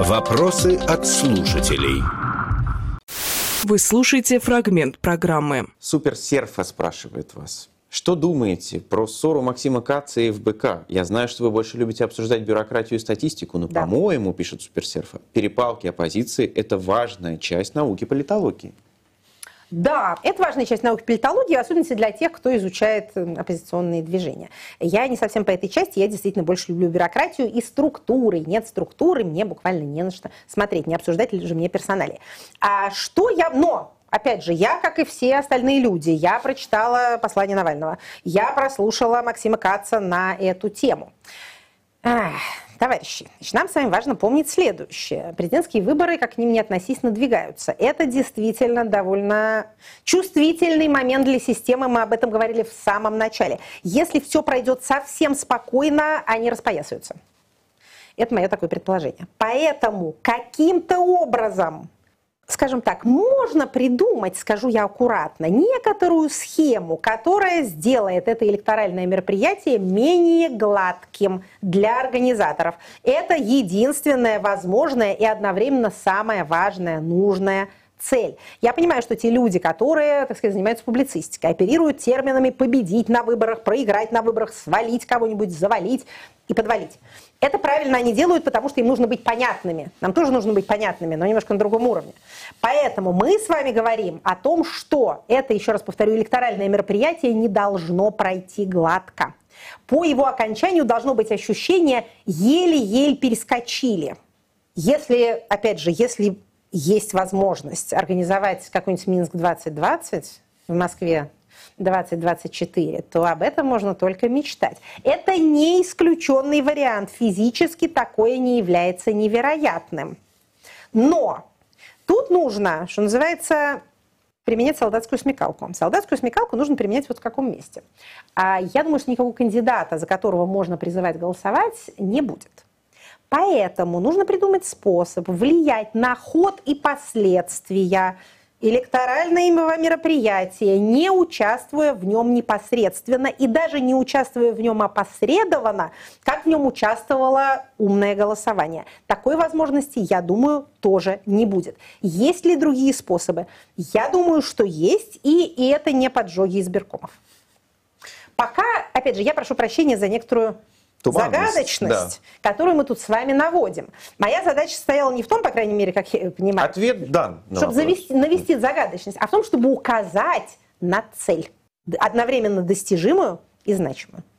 Вопросы от слушателей. Вы слушаете фрагмент программы. Суперсерфа спрашивает вас. Что думаете про ссору Максима Каца и ФБК? Я знаю, что вы больше любите обсуждать бюрократию и статистику, но, по-моему, пишет Суперсерфа, перепалки оппозиции – это важная часть науки политологии. Да, это важная часть науки политологии, в особенности для тех, кто изучает оппозиционные движения. Я не совсем по этой части, я действительно больше люблю бюрократию и структуры. Нет структуры, мне буквально не на что смотреть, не обсуждать же мне персонали. Но, опять же, я, как и все остальные люди, я прочитала послание Навального, я прослушала Максима Каца на эту тему. Товарищи, нам с вами важно помнить следующее. Президентские выборы, как к ним ни относись, надвигаются. Это действительно довольно чувствительный момент для системы. Мы об этом говорили в самом начале. Если все пройдет совсем спокойно, они распоясаются. Это мое такое предположение. Поэтому каким-то образом, скажем так, можно придумать, скажу я аккуратно, некоторую схему, которая сделает это электоральное мероприятие менее гладким для организаторов. Это единственная возможная и одновременно самая важная, нужная цель. Я понимаю, что те люди, которые, так сказать, занимаются публицистикой, оперируют терминами «победить на выборах», «проиграть на выборах», «свалить кого-нибудь», «завалить» и «подвалить». Это правильно они делают, потому что им нужно быть понятными. Нам тоже нужно быть понятными, но немножко на другом уровне. Поэтому мы с вами говорим о том, что это, еще раз повторю, электоральное мероприятие не должно пройти гладко. По его окончанию должно быть ощущение «еле-еле перескочили». Если, опять же, если есть возможность организовать какой-нибудь Минск-2020 в Москве 2024, то об этом можно только мечтать. Это не исключенный вариант. Физически такое не является невероятным. Но тут нужно, что называется, применять солдатскую смекалку. Солдатскую смекалку нужно применять вот в каком месте. Я думаю, что никакого кандидата, за которого можно призывать голосовать, не будет. Поэтому нужно придумать способ влиять на ход и последствия электорального мероприятия, не участвуя в нем непосредственно и даже не участвуя в нем опосредованно, как в нем участвовало умное голосование. Такой возможности, я думаю, тоже не будет. Есть ли другие способы? Я думаю, что есть, и это не поджоги избиркомов. Пока, опять же, я прошу прощения за некоторую загадочность, которую мы тут с вами наводим. Моя задача состояла не в том, по крайней мере, как я понимаю, ответ дан, чтобы навести загадочность, а в том, чтобы указать на цель, одновременно достижимую и значимую.